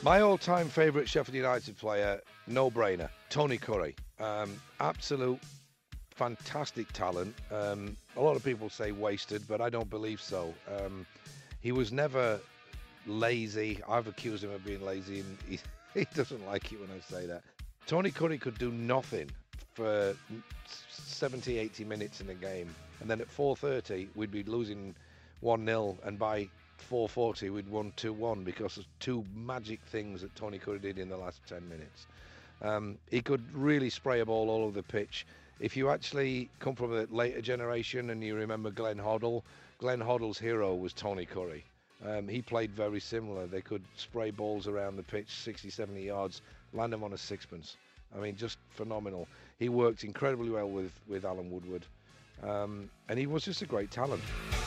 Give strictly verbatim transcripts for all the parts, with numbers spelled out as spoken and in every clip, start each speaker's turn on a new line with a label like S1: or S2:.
S1: My all-time favourite Sheffield United player, no-brainer, Tony Curry. Um, absolute fantastic talent. Um, a lot of people say wasted, but I don't believe so. Um, he was never lazy. I've accused him of being lazy, and he, he doesn't like it when I say that. Tony Curry could do nothing for seventy, eighty minutes in a game, and then at four thirty we'd be losing one nil, and by four forty we'd won two one because of two magic things that Tony Curry did in the last ten minutes. Um, he could really spray a ball all over the pitch. If you actually come from a later generation and you remember Glenn Hoddle, Glenn Hoddle's hero was Tony Curry. Um, he played very similar. They could spray balls around the pitch sixty, seventy yards, land them on a sixpence. I mean, just phenomenal. He worked incredibly well with, with Alan Woodward. Um, and he was just a great talent.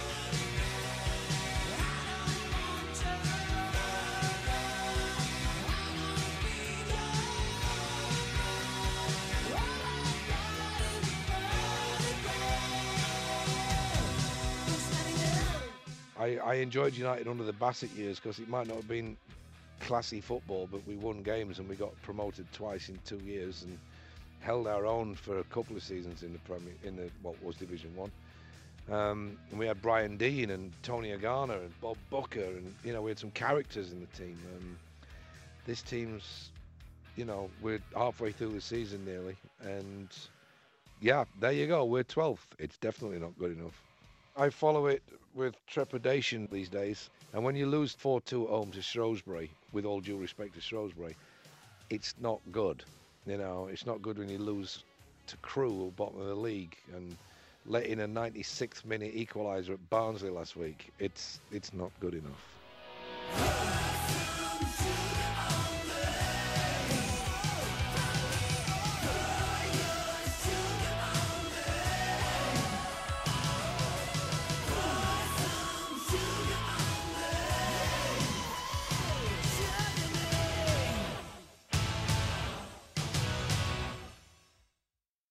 S1: I, I enjoyed United under the Bassett years because it might not have been classy football, but we won games and we got promoted twice in two years and held our own for a couple of seasons in the Premier, in the what was Division One. Um, and we had Brian Dean and Tony Agana and Bob Booker, and you know we had some characters in the team. Um, this team's, you know, we're halfway through the season nearly, and yeah, there you go. We're twelfth. It's definitely not good enough. I follow it with trepidation these days. And when you lose four two at home to Shrewsbury, with all due respect to Shrewsbury, it's not good. You know, it's not good when you lose to Crewe, bottom of the league, and let in a ninety-sixth minute equaliser at Barnsley last week. It's it's not good enough.